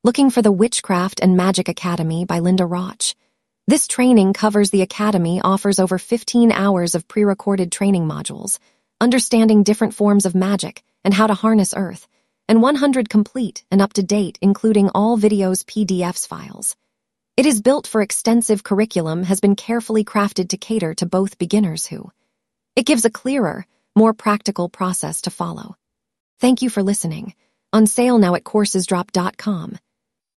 Looking for the Witchcraft and Magic Academy by Linda Roch. This training covers the academy offers over 15 hours of pre-recorded training modules, understanding different forms of magic and how to harness earth, and 100 complete and up-to-date, including all videos PDFs files. It is built for extensive curriculum has been carefully crafted to cater to both beginners who. It gives a clearer, more practical process to follow. Thank you for listening. On sale now at coursesdrop.com.